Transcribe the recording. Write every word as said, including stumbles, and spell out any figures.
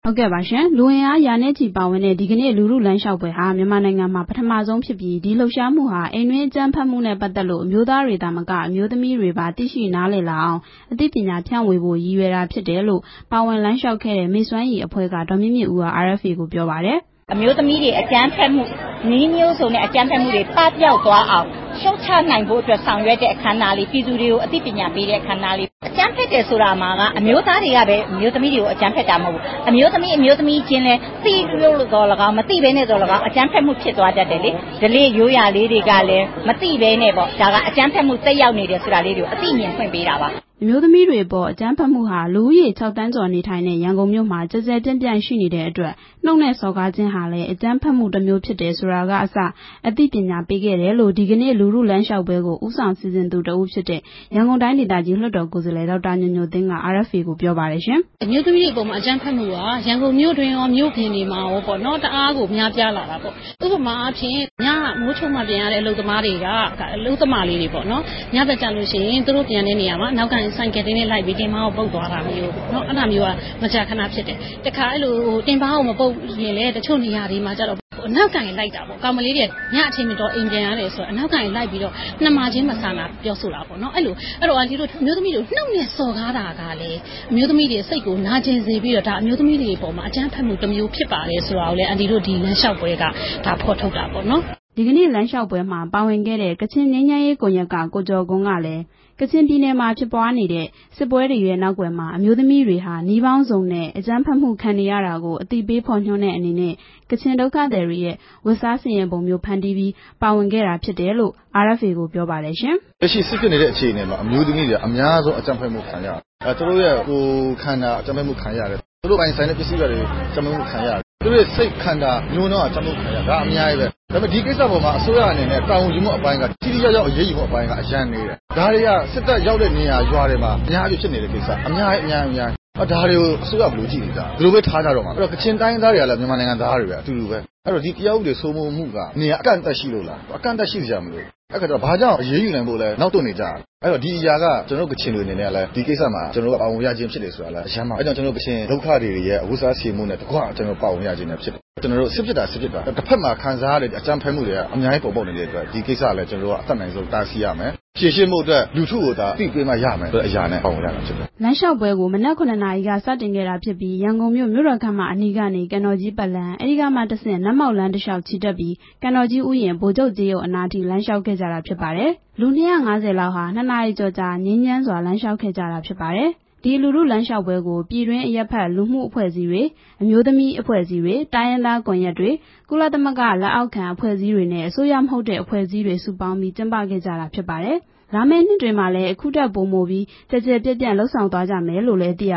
ဟုတ်ကဲ့ပါရှင်လူဝင်အားရာနဲ့ချီပါဝင်တဲ့ဒီကနေ့လူထုလမ်းလျှောက်ပွဲဟာမြန်မာနိုင်ငံမှာပထမဆုံးဖြစ်ပြီးဒီလှုပ်ရှားမှုဟာအိမ်တွင်းအကြမ်းဖက်မှုနဲ့ပတ်သက်လို့အမျိုးသားတွေသာမကအမျိုးသမီးတွေပါသိရှိနားလည်လာအောင်အသိပညာဖြန့်ဝေဖို့ရည်ရွယ်တာဖြစ်တယ်လို့ပါဝင်လမ်းလျှောက်ခဲ့တဲ့မိတ်ဆွမ်းရည်အဖွဲ့ကဒေါ်မြင့်မြင့်ဦးက R F A ကိုပြောပါတယ်အမျိုးသမီးတွေအကြမ်းဖက်မှုနည်းမျိုးစုံနဲ့အကြမ်းဖက်မှုတွေပပျောက်သွားအောင်ရှုတ်ချနိုင်ဖို့အတွက်ဆောင်ရွက်တဲ့အခမ်းအနားလေးပြည်သူတွေကိုအသိပညာပေးတဲ့အခမ်းအနားလေးအကြမ်းဖက်တယ်ဆိုတာမှာကအမျိုးသားတွေကပဲအမျိုးသမီးတွေကိုအကြမ်းဖက်တာမဟုတ်ဘူးအမျိုးသမီးအမျိုးသမီးချင်းလဲသိလို့တော့၎င်းမသိဘဲနဲ့တော့၎င်းအကြမ်းဖက်မှုဖြစ်သွားတတ်တယ်လေဒလေးရိုးရာလေးတွေကလည်းမသိဘဲနဲ့ပေါ့ဒါကအကြမ်းဖက်မှုတက်ရောက်နေတယ်ဆိုတာလေးတွေကိုအသိမြင်ဖွင့်ပေးတာပါအမျိုးသမီးတွေပေါ်အကြမ်းဖက်မှုဟာလူဦးရေ၆တန်းကျော်နေထိုင်တဲ့ရန်ကုန်မြို့မှာကြကြပြန့်ပြန့်ရှိနေတဲ့အတွက်နှုတ်နဲ့စော်ကားခြင်းဟာလည်းအကြမ်းဖက်မှုတစ်မျိုးဖြစ်တယ်ဆိုတာကအစအသိပညာပေးခဲ့တယ်လို့ဒီကနေ့လူထုလမ်းလျှောက်ပွဲကိုဦးဆောင်စီစဉ်သူတဦးဖြစ်တဲ့ရန်ကုန်တိုင်းဒေသကြီးလွှတ်တော်ကိုယ်စားလှယ်ဒေါက်တာညိုညိုသိန်းက R F A ကိုပြောပါတယ်ရှင်အမျိုးသမီးတွေပေါ်မှာအကြမ်းဖက်မှုကရန်ကုန်မြို့တွင်ရောမြို့ပြင်တွေမှာရောပေါ့နော်တအားကိုများပြားလာတာပေါ့ဥပမာအဖြစ်ညမိုးချုံမှပြန်ရတဲ့အလုပ်သမားတွေကအလုပ်သမားလေးတွေပေါ့နော်ညဘက်ကြလို့ရှိရင်သူတို့ပြန်တဲ့နေရာမှာနောက်ကန်ဆိုင်ကယ်တင်းနဲ့လိုက်ပြီးတင်ပါးကိုပုတ်သွားတာမျိုးပေါ့နော်အဲ့ဒါမျိုးကမကြာခဏဖြစ်တယ်တခါအဲ့လိုတင်ပါးကိုမပုတ်ရင်လည်းတချို့နေရာတွေမှာကျတော့အနောက်ကန်လိုက်တာပေါ့ကောင်မလေးတွေညအချိန်မတော်အိမ်ပြန်ရတယ်ဆိုတော့အနောက်ကန်လိုက်ပြီးတော့နှမချင်းမဆန်တာပြောဆိုတာပေါ့နော်အဲ့လိုအဲ့တော့အန်တီတို့အမျိုးသမီးတွေနှုတ်နဲ့စော်ကားတာကလည်းအမျိုးသမီးတွေစိတ်ကိုနာကျင်စေပြီးတော့ဒါအမျိုးသမီးတွေပေါ်မှာအကြမ်းဖက်မှုတစ်မျိုးဖြစ်ပါတယ်ဆိုတာကိုလည်းအန်တီတို့ဒီလမ်းလျှောက်ပွဲကဒါဖော်ထုတ်တာပေါ့နော်ဒီကနေ့လမ်းလျှောက်ပွဲမှာပါဝင်ခဲ့တဲ့ကချင်ငြိမ်းချမ်းရေးကွန်ရက်ကကိုကျော်ကွန်းကလည်းကချင်ပြည်နယ်မှာဖြစ်ပွားနေတဲ့စစ်ပွဲတွေရဲ့နောက်ွယ်မှာအမျိုးသမီးတွေဟာနှီးပေါင်းစုံနဲ့အကြမ်းဖက်မှုခံနေရတာကိုအသိပေးဖော်ညွှန်းတဲ့အနေနဲ့ကချင်ဒုက္ခသည်တွေရဲ့ဝတ်စားဆင်ရင်ပုံမျိုးဖန်တီးပြီးပါဝင်ခဲ့တာဖြစ်တယ်လို့ R F A ကိုပြောပါတယ်ရှင်။လက်ရှိစစ်ဖြစ်နေတဲ့အခြေအနေမှာအမျိုးသမီးတွေအများဆုံးအကြမ်းဖက်မှုခံရတယ်။အဲသူတို့ရဲ့ကိုယ်ခန္ဓာအကြမ်းဖက်မှုခံရတယ်။သူတို့ပိုင်ဆိုင်တဲ့ပစ္စည်းတွေအကြမ်းဖက်မှုခံရတယ်။သူတို့ရဲ့စိတ်ခန္ဓာမျိုးတော့အကြမ်းဖက်မှုခံရဒါအများကြီးပဲ။ဒါပေမဲ့ဒီကိစ္စပေါ်မှာအစိုးရအနေနဲ့တာဝန်ယူမှုအပိုင်းကတိတိကျကျအရေးယူမှုအပိုင်းကအရန်နေတယ်။ဒါတွေကစစ်တပ်ရောက်တဲ့နေရာရွာတွေမှာအများကြီးဖြစ်နေတဲ့ကိစ္စအများကြီးအများကြီးအများကြီးဒါတွေကိုအစိုးရဘယ်လိုကြည့်နေတာဘယ်လိုပဲထားကြတော့မှာအဲ့တော့ကချင်တိုင်းသားတွေကလည်းမြန်မာနိုင်ငံသားတွေပဲအတူတူပဲအဲ့တော့ဒီတရားဥပဒေစိုးမိုးမှုကနေရာအကန့်အသတ်ရှိလို့လားအကန့်အသတ်ရှိကြမလို့အဲ့ကတော့ဘာကြောင့်အရေးယူနိုင်ဖို့လဲနောက်တွန့်နေကြအဲ့တော့ဒီအရာကကျွန်တော်တို့ကချင်လူအနေနဲ့လည်းဒီကိစ္စမှာကျွန်တော်တို့ကပါဝင်ရခြင်းဖြစ်တယ်ဆိုတာလည်းအရမ်းပါအဲ့ကြောင့်ကျွန်တော်တို့ကချင်ဒုက္ခတွေရဲ့အဝတ်စားစီမှုနဲ့တကွကျွန်တော်ပါဝင်ရခြင်းနဲ့ဖြစ်တယ်ကျွန်တော်တို့စစ်ဖြစ်တာစစ်ဖြစ်တာတစ်ဖက်မှာခံစားရတဲ့အကြမ်းဖက်မှုတွေကအများကြီးပေါ်ပေါက်နေတဲ့အတွက်ဒီကိစ္စလည်းကျွန်တော်တို့ကအသက်နိုင်ဆုံးတားဆီးရမယ်ရှင်းရှင်းမှုအတွက်လူထုကိုဒါသိပေးမှရမယ်ဆိုတဲ့အရာနဲ့ပါဝင်ရတာဖြစ်တယ်လမ်းလျှောက်ပွဲကိုမနက်ခုနှစ်နာရီကစတင်ခဲ့တာဖြစ်ပြီးရန်ကုန်မြို့မြို့တော်ခန်းမအနီးကနေကန်တော်ကြီးပတ်လမ်းအဲဒီကမှတဆင့်နတ်မောက်လမ်းတစ်လျှောက်ချီတက်ပြီးကန်တော်ကြီးဥယျာဉ်ဗိုလ်ချုပ်ကြေးရုပ်အနားထိလမ်းလျှောက်ခဲ့ကြတာဖြစ်ပါတယ်လူ၂၅၀လောက်ဟာနှစ်နာရီကျော်ကြာငြိမ်းချမ်းစွာလမ်းလျှောက်ခဲ့ကြတာဖြစ်ပါတယ်ဒီလူထုလမ်းလျှောက်ပွဲကိုပြည်တွင်းအရက်ဖက်လူမှုအဖွဲ့အစည်းတွေအမျိုးသမီးအဖွဲ့အစည်းတွေတိုင်းရင်းသားကွန်ရက်တွေကုလသမဂ္ဂလက်အောက်ခံအဖွဲ့အစည်းတွေနဲ့အစိုးရမဟုတ်တဲ့အဖွဲ့အစည်းတွေစုပေါင်းပြီးကျင်းပခဲ့ကြတာဖြစ်ပါတယ်လာမယ့်နှစ်တွေမှာလည်းအခုထက်ပိုမိုပြီးကြကြပြန့်ပြန့်လှုပ်ဆောင်သွားကြမယ်လို့လည်းသိရ